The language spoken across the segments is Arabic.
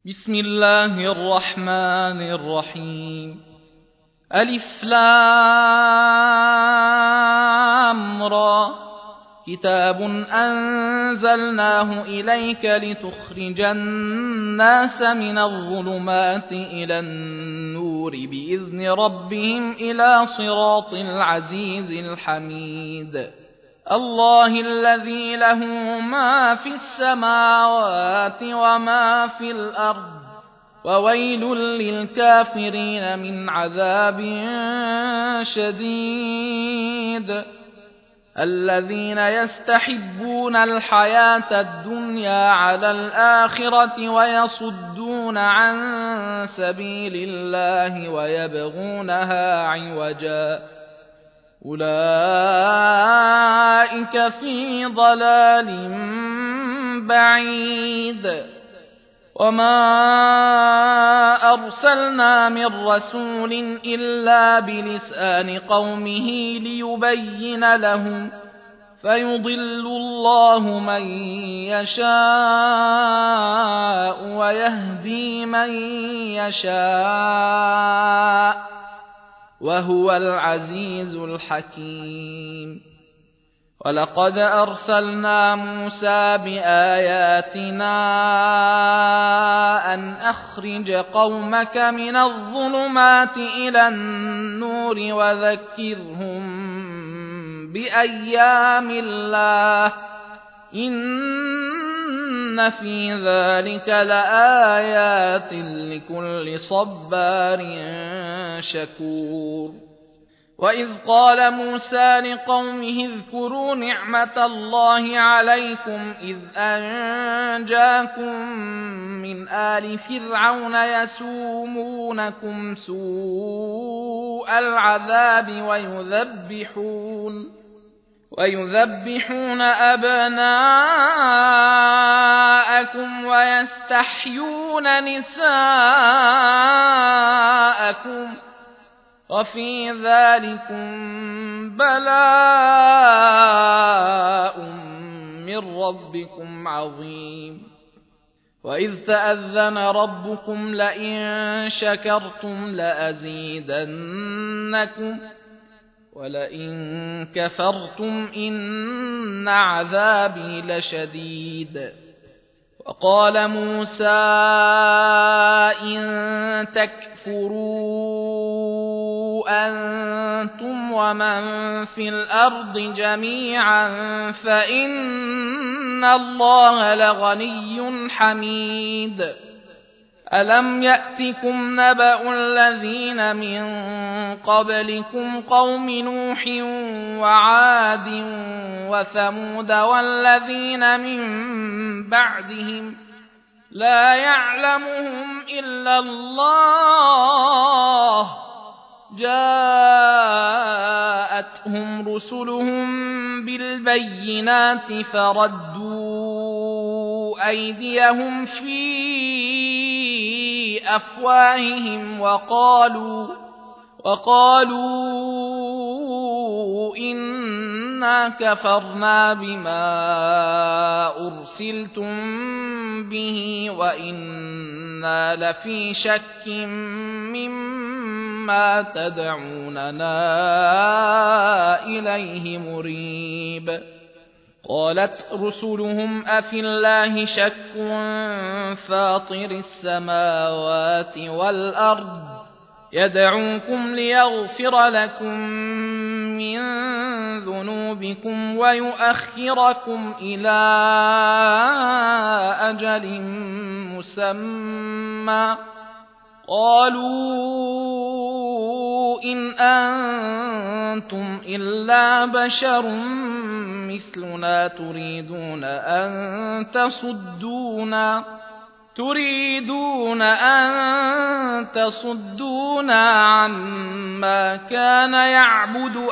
بسم الله الرحمن الرحيم. ألف لام را. كتاب أنزلناه إليك لتخرج الناس من الظلمات إلى النور بإذن ربهم إلى صراط العزيز الحميد. الله الذي له ما في السماوات وما في الأرض وويل للكافرين من عذاب شديد. الذين يستحبون الحياة الدنيا على الآخرة ويصدون عن سبيل الله ويبغونها عوجا أولئك في ضلال بعيد. وما أرسلنا من رسول إلا بلسان قومه ليبين لهم فيضل الله من يشاء ويهدي من يشاء وهو العزيز الحكيم. ولقد أرسلنا موسى بآياتنا أن أخرج قومك من الظلمات إلى النور وذكرهم بأيام الله إن في ذلك لآيات لكل صبار شكور. وإذ قال موسى لقومه اذكروا نعمة الله عليكم إذ أنجاكم من آل فرعون يسومونكم سوء العذاب ويذبحون أبناءكم ويستحيون نساءكم وفي ذلكم بلاء من ربكم عظيم. وإذ تأذن ربكم لئن شكرتم لأزيدنكم ولئن كفرتم إن عذابي لشديد. وقال موسى إن تكفروا أنتم ومن في الأرض جميعا فإن الله لغني حميد. ألم يأتكم نبأ الذين من قبلكم قوم نوح وعاد وثمود والذين من بعدهم لا يعلمهم إلا الله جاءتهم رسلهم بالبينات فردوا أيديهم في أفواههم وقالوا إنا كفرنا بما أرسلتم به وإنا لفي شك مما تدعوننا إليه مريب. قالت رسلهم أفي الله شك فاطر السماوات والأرض يدعوكم ليغفر لكم من ذنوبكم ويؤخركم إلى أجل مسمى قالوا إن أنتم إلا بشر مثلنا تريدون أن تصدونا عما كان يعبد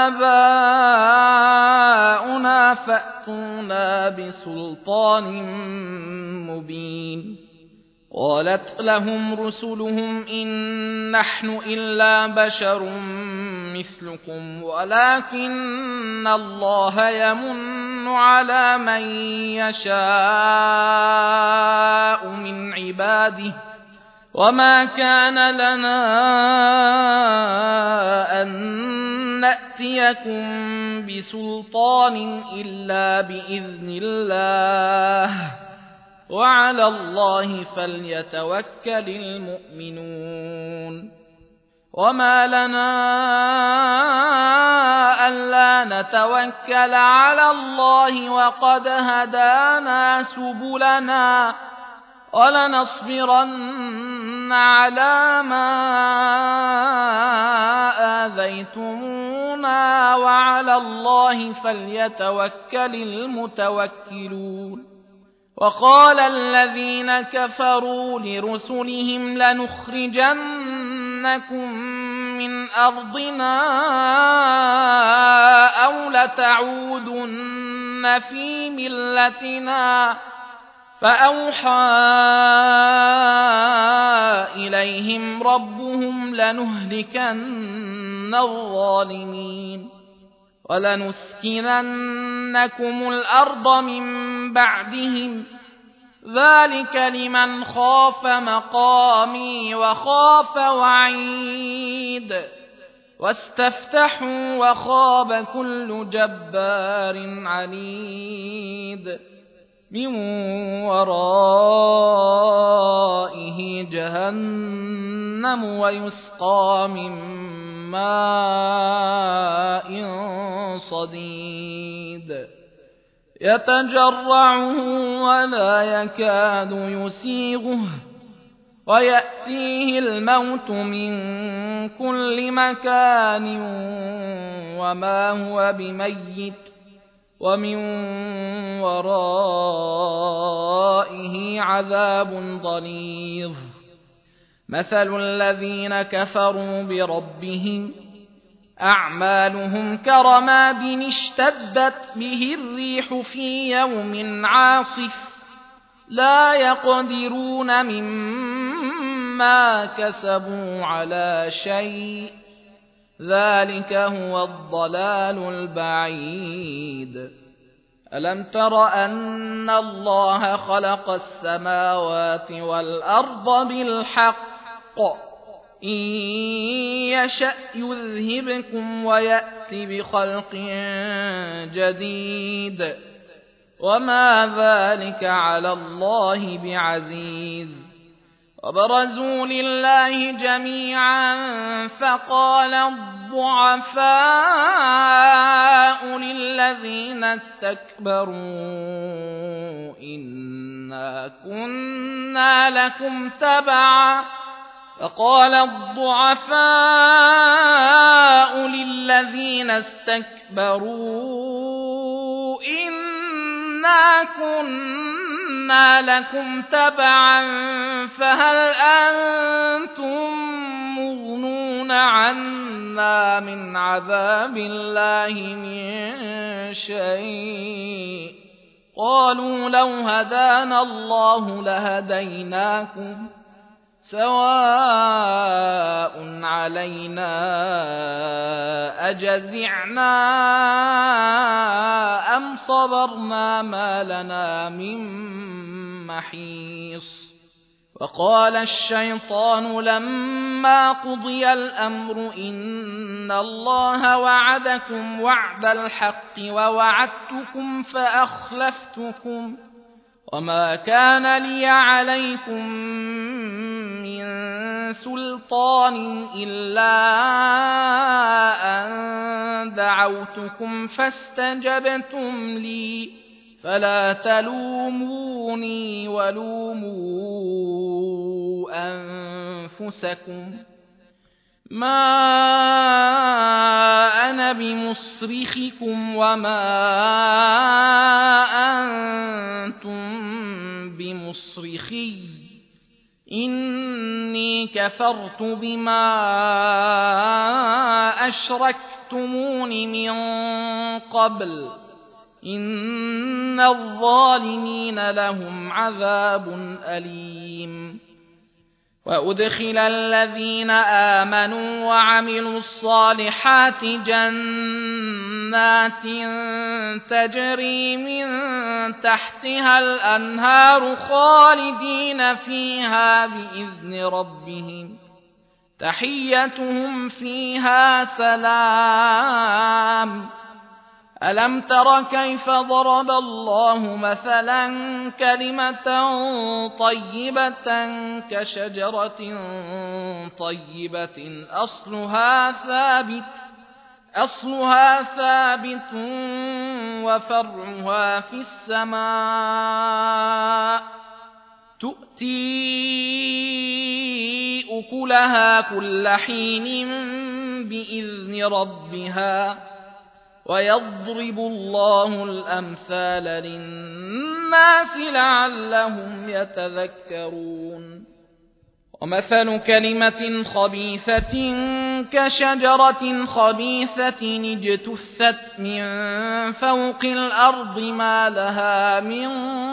آباؤنا فأتونا بسلطان مبين. قالت لهم رسلهم إن نحن إلا بشر مثلكم ولكن الله يمن على من يشاء من عباده وما كان لنا أن نأتيكم بسلطان إلا بإذن الله وعلى الله فليتوكل المؤمنون وما لنا ألا نتوكل على الله وقد هدانا سبلنا ولنصبرن على ما آذيتمونا وعلى الله فليتوكل المتوكلون وقال الذين كفروا لرسلهم لنخرجنكم من أرضنا أو لتعودن في ملتنا فأوحى إليهم ربهم لنهلكن الظالمين ولنسكننكم الأرض من بعدهم ذلك لمن خاف مقامي وخاف وعيد واستفتحوا وخاب كل جبار عنيد من ورائه جهنم ويسقى من ماء صديد يتجرعه ولا يكاد يسيغه ويأتيه الموت من كل مكان وما هو بميت ومن ورائه عذاب غليظ مثل الذين كفروا بربهم أعمالهم كرماد اشتدت به الريح في يوم عاصف لا يقدرون مما كسبوا على شيء ذلك هو الضلال البعيد ألم تر أن الله خلق السماوات والأرض بالحق إن يشأ يذهبكم ويأت بخلق جديد وما ذلك على الله بعزيز وبرزوا لله جميعا فقال الضعفاء للذين استكبروا إنا كنا لكم تبعا فقال الضعفاء للذين استكبروا إنا كنا لكم تبعا فهل أنتم مغنون عنا من عذاب الله من شيء قالوا لو هدانا الله لهديناكم سواء علينا أجزعنا أم صبرنا ما لنا من محيص وقال الشيطان لما قضي الأمر إن الله وعدكم وعد الحق ووعدتكم فأخلفتكم وما كان لي عليكم من سلطان إلا أن دعوتكم فاستجبتم لي فلا تلوموني ولوموا أنفسكم ما أنا بمصرخكم وما أنتم بمصرخي إني كفرت بما أشركتمون من قبل إن الظالمين لهم عذاب أليم وأدخل الذين آمنوا وعملوا الصالحات جنات تجري من تحتها الأنهار خالدين فيها بإذن ربهم تحيتهم فيها سلام. ألم تر كيف ضرب الله مثلا كلمة طيبة كشجرة طيبة أصلها ثابت وفرعها في السماء تؤتي أكلها كل حين بإذن ربها ويضرب الله الأمثال للناس لعلهم يتذكرون. ومثل كلمة خبيثة كشجرة خبيثة اجتثت من فوق الأرض ما لها من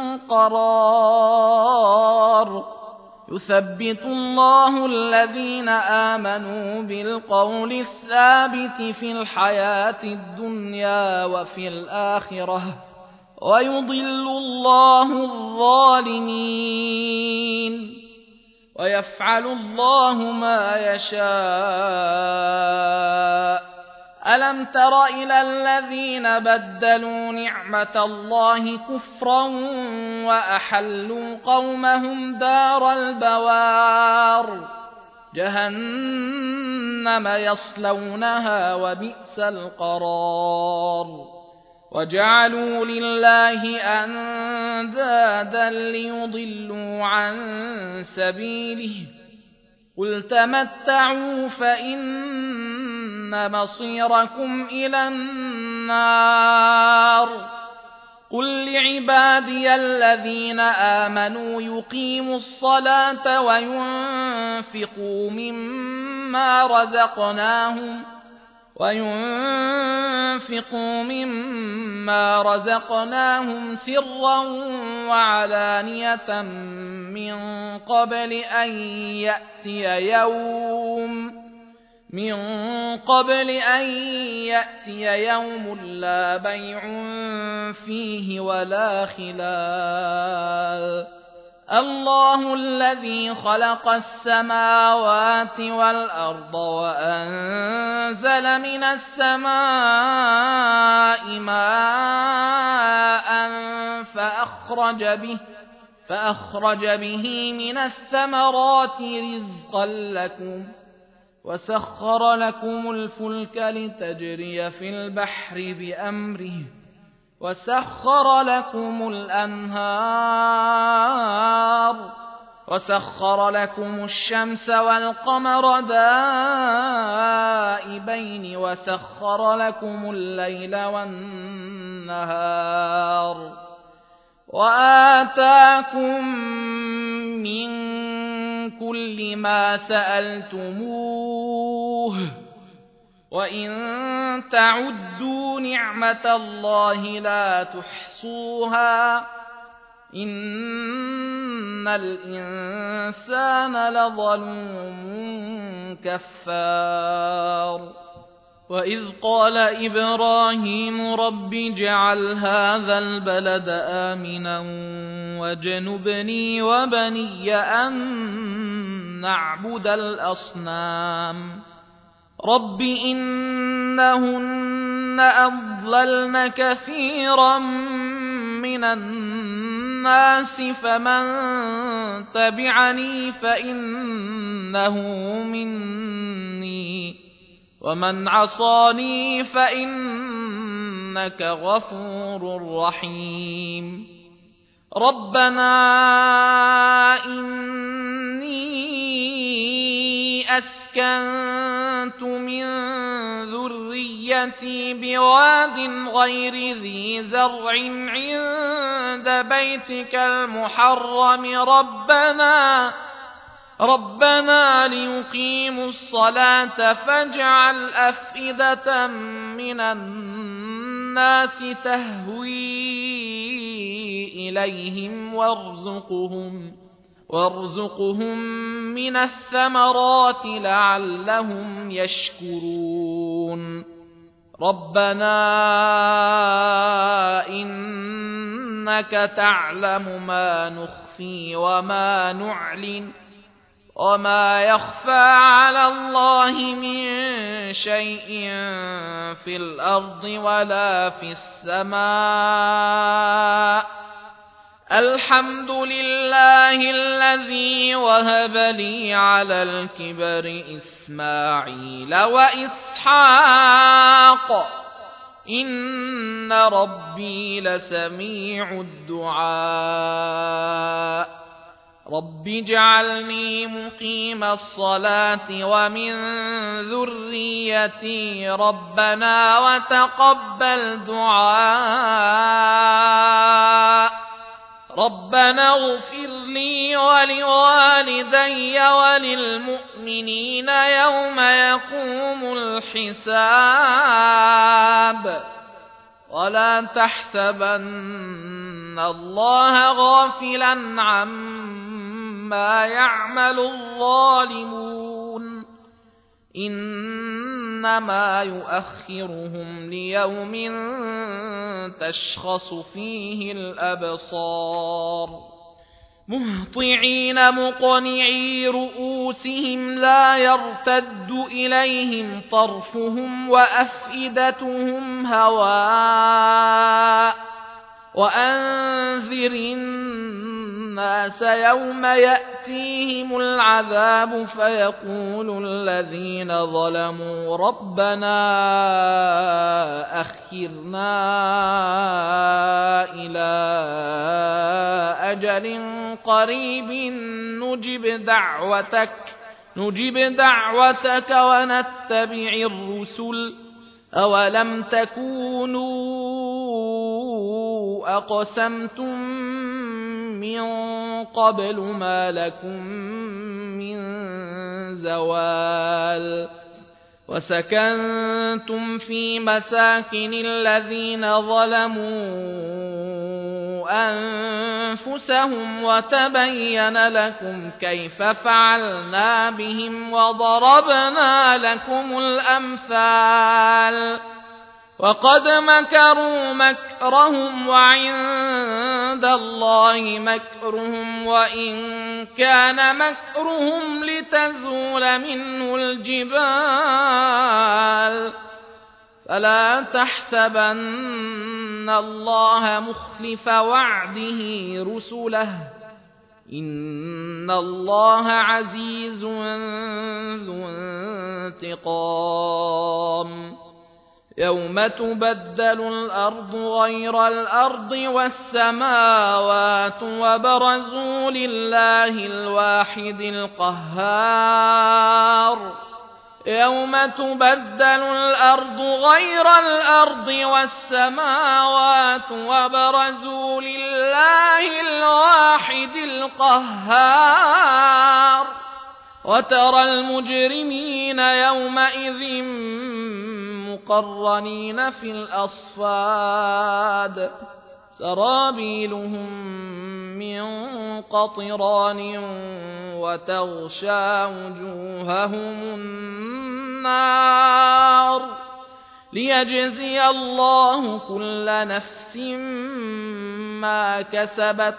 قرار يثبت الله الذين آمنوا بالقول الثابت في الحياة الدنيا وفي الآخرة ويضل الله الظالمين ويفعل الله ما يشاء. ألم تر إلى الذين بدلوا نعمة الله كفرا وأحلوا قومهم دار البوار جهنم يصلونها وبئس القرار وجعلوا لله أندادا ليضلوا عن سبيله قل تمتعوا فإن مصيركم إلى النار. قل لعبادي الذين آمنوا يقيموا الصلاة وينفقوا مما رزقناهم سرا وعلانية من قبل أن يأتي يوم لا بيع فيه ولا خلال. الله الذي خلق السماوات والأرض وأنزل من السماء ماء فأخرج به من الثمرات رزقا لكم وسخر لكم الفلك لتجري في البحر بأمره وسخر لكم الأنهار وسخر لكم الشمس والقمر دائبين وسخر لكم الليل والنهار وآتاكم من كل ما سألتموه وإن تعدوا نعمة الله لا تحصوها إن الإنسان لظلوم كفار. وإذ قال إبراهيم رب اجعل هذا البلد آمنا واجنبني وبني أن نعبد الأصنام رب إنهن أضللن كثيرا من الناس فمن تبعني فإنه مني ومن عصاني فإنك غفور رحيم. ربنا إني أسكنت من ذريتي بواد غير ذي زرع عند بيتك المحرم ربنا ليقيموا الصلاة فاجعل أفئدة من الناس تهوي إليهم وارزقهم من الثمرات لعلهم يشكرون ربنا إنك تعلم ما نخفي وما نعلن وما يخفى على الله من شيء في الأرض ولا في السماء الحمد لله الذي وهب لي على الكبر إسماعيل وإسحاق إن ربي لسميع الدعاء رب اجعلني مقيم الصلاة ومن ذريتي ربنا وتقبل دعاء ربنا اغفر لي ولوالدي وللمؤمنين يوم يقوم الحساب ولا تحسبن الله غافلا عما يعمل الظالمون إنما يؤخرهم ليوم تشخص فيه الأبصار مهطعين مقنعي رؤوسهم لا يرتد إليهم طرفهم وأفئدتهم هواء وأنذر الناس يوم يأتيهم العذاب فيقول الذين ظلموا ربنا أخرنا إلى أجل قريب نجب دعوتك ونتبع الرسل أولم تكونوا أقسمتم من قبل ما لكم من زوال وسكنتم في مساكن الذين ظلموا أنفسهم وتبين لكم كيف فعلنا بهم وضربنا لكم الأمثال وقد مكروا مكرهم وعند الله مكرهم وإن كان مكرهم لتزول منه الجبال فلا تحسبن الله مخلف وعده رسله إن الله عزيز ذو انتقام يوم تبدل الأرض غير الأرض والسماوات وبرزوا لله الواحد القهار يوم تبدل الأرض غير الأرض والسماوات وبرزوا لله الواحد القهار وترى المجرمين يومئذ مقرنين في الأصفاد سرابيلهم من قطران وتغشى وجوههم النار ليجزي الله كل نفس ما كسبت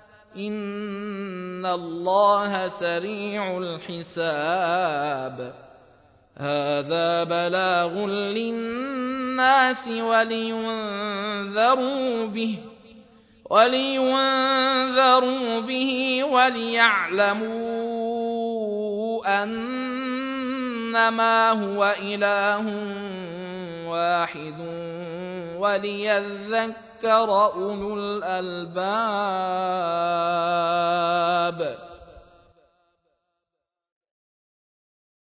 إن الله سريع الحساب هذا بلاغ للناس ولينذروا به وليعلموا أنما هو إله واحد وليذكر أولو الألباب